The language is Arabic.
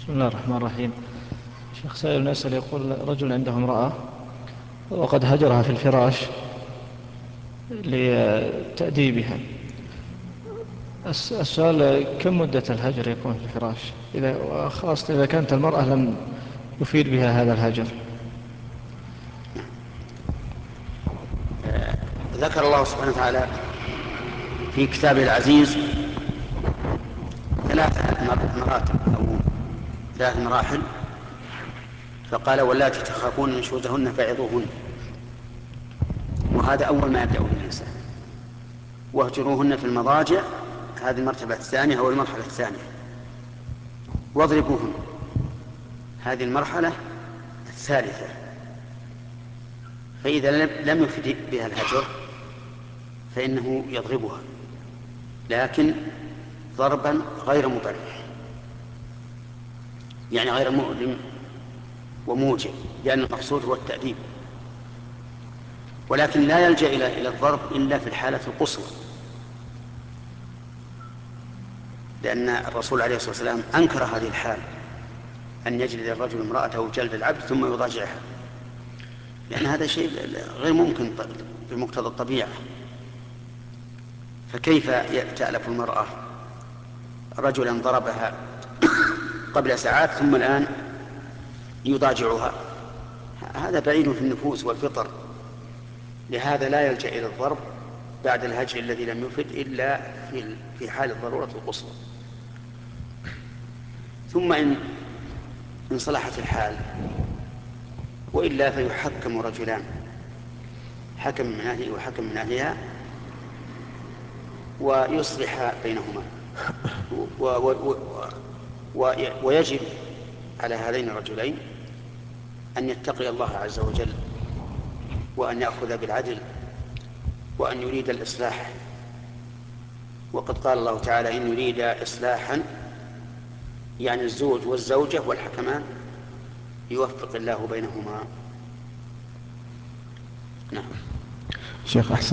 بسم الله الرحمن الرحيم. شيخ سائل يسأل يقول رجل عنده امرأة وقد هجرها في الفراش لتأديبها. السؤال كم مدة الهجر يكون في الفراش، خاصة إذا كانت المرأة لم يفيد بها هذا الهجر؟ ذكر الله سبحانه وتعالى في كتابه العزيز ثلاث مراتب أو ثلاث مراحل، فقال واللاتي تخافون نشوزهن فعظوهن، وهذا أول ما يبدأ به الإنسان. واهجروهن في المضاجع، هذه المرتبة الثانية أو المرحلة الثانية. واضربوهن، هذه المرحلة الثالثة. فإذا لم يفد بها الهجر فإنه يضربها، لكن ضربا غير مبرح، يعني غير مؤلم وموجع، لأن المقصود هو التأديب. ولكن لا يلجأ إلى الضرب إلا في الحالة القصوى، لأن الرسول عليه الصلاة والسلام أنكر هذه الحال، أن يجلد الرجل امرأته جلد العبد ثم يضاجعها، لأن هذا شيء غير ممكن بمقتضى الطبيعة. فكيف تألف المرأة رجلا ضربها قبل ساعات ثم الآن يضاجعها؟ هذا بعيد في النفوس والفطر. لهذا لا يلجأ إلى الضرب بعد الهجر الذي لم يفد إلا في حال الضرورة القصوى. ثم إن صلحت الحال وإلا فيحكم رجلان، حكم من أهله وحكم من أهلها، ويصلح بينهما. ويجب على هذين الرجلين أن يتقي الله عز وجل، وأن يأخذ بالعدل، وأن يريد الإصلاح. وقد قال الله تعالى إن يريد إصلاحا، يعني الزوج والزوجة والحكمان يوفق الله بينهما. نعم. شيخ أحسن